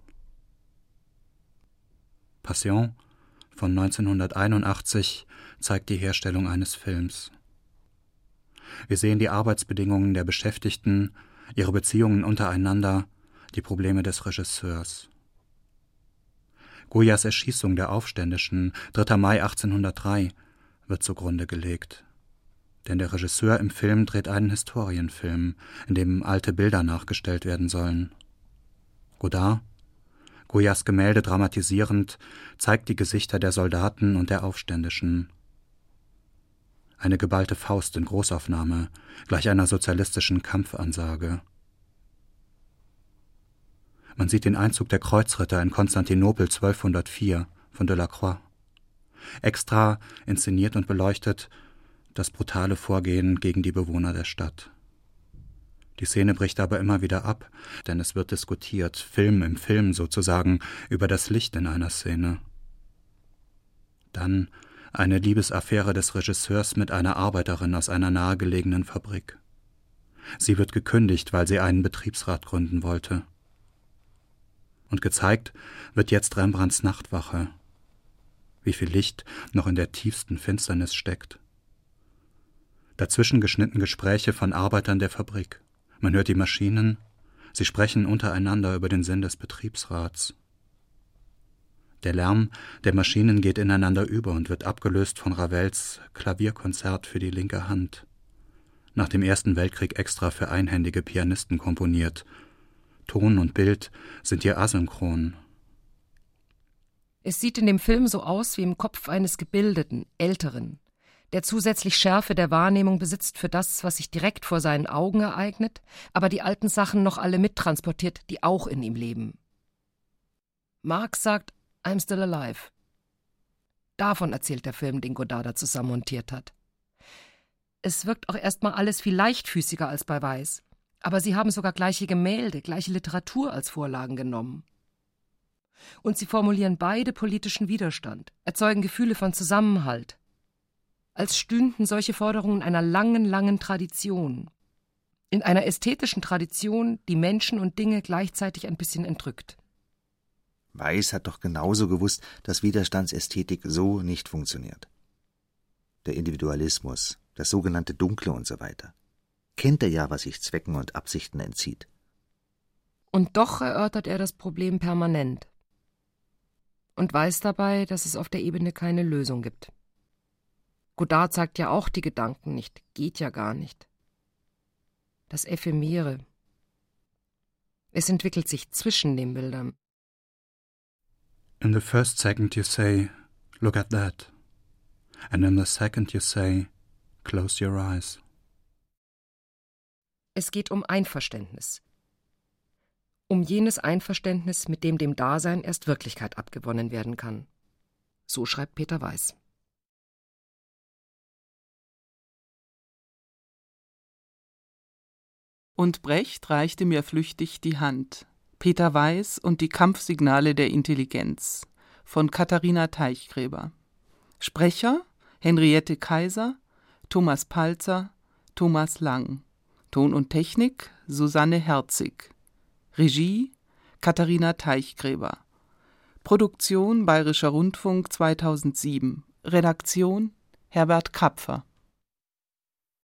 Passion von 1981 zeigt die Herstellung eines Films. Wir sehen die Arbeitsbedingungen der Beschäftigten, ihre Beziehungen untereinander, die Probleme des Regisseurs. Goyas Erschießung der Aufständischen, 3. Mai 1803, wird zugrunde gelegt. Denn der Regisseur im Film dreht einen Historienfilm, in dem alte Bilder nachgestellt werden sollen. Godard, Goyas Gemälde dramatisierend, zeigt die Gesichter der Soldaten und der Aufständischen. Eine geballte Faust in Großaufnahme, gleich einer sozialistischen Kampfansage. Man sieht den Einzug der Kreuzritter in Konstantinopel 1204 von Delacroix. Extra inszeniert und beleuchtet das brutale Vorgehen gegen die Bewohner der Stadt. Die Szene bricht aber immer wieder ab, denn es wird diskutiert, Film im Film sozusagen, über das Licht in einer Szene. Dann eine Liebesaffäre des Regisseurs mit einer Arbeiterin aus einer nahegelegenen Fabrik. Sie wird gekündigt, weil sie einen Betriebsrat gründen wollte. Und gezeigt wird jetzt Rembrandts Nachtwache. Wie viel Licht noch in der tiefsten Finsternis steckt. Dazwischen geschnitten Gespräche von Arbeitern der Fabrik. Man hört die Maschinen, sie sprechen untereinander über den Sinn des Betriebsrats. Der Lärm der Maschinen geht ineinander über und wird abgelöst von Ravels Klavierkonzert für die linke Hand. Nach dem Ersten Weltkrieg extra für einhändige Pianisten komponiert. Ton und Bild sind hier asynchron. Es sieht in dem Film so aus wie im Kopf eines gebildeten, Älteren, der zusätzlich Schärfe der Wahrnehmung besitzt für das, was sich direkt vor seinen Augen ereignet, aber die alten Sachen noch alle mittransportiert, die auch in ihm leben. Marx sagt, I'm still alive. Davon erzählt der Film, den Godard da zusammenmontiert hat. Es wirkt auch erstmal alles viel leichtfüßiger als bei Weiß. Aber sie haben sogar gleiche Gemälde, gleiche Literatur als Vorlagen genommen. Und sie formulieren beide politischen Widerstand, erzeugen Gefühle von Zusammenhalt. als stünden solche Forderungen in einer langen, langen Tradition. In einer ästhetischen Tradition, die Menschen und Dinge gleichzeitig ein bisschen entrückt. Weiß hat doch genauso gewusst, dass Widerstandsästhetik so nicht funktioniert. Der Individualismus, das sogenannte Dunkle und so weiter. Kennt er ja, was sich Zwecken und Absichten entzieht. Und doch erörtert er das Problem permanent. Und weiß dabei, dass es auf der Ebene keine Lösung gibt. Godard sagt ja auch die Gedanken nicht, geht ja gar nicht. Das Ephemere. Es entwickelt sich zwischen den Bildern. In the first second you say, look at that. And in the second you say, close your eyes. Es geht um Einverständnis. Um jenes Einverständnis, mit dem Dasein erst Wirklichkeit abgewonnen werden kann. So schreibt Peter Weiß. Und Brecht reichte mir flüchtig die Hand. Peter Weiß und die Kampfsignale der Intelligenz von Katharina Teichgräber. Sprecher Henriette Kaiser, Thomas Palzer, Thomas Lang. Ton und Technik Susanne Herzig. Regie Katharina Teichgräber. Produktion Bayerischer Rundfunk 2007. Redaktion Herbert Kapfer.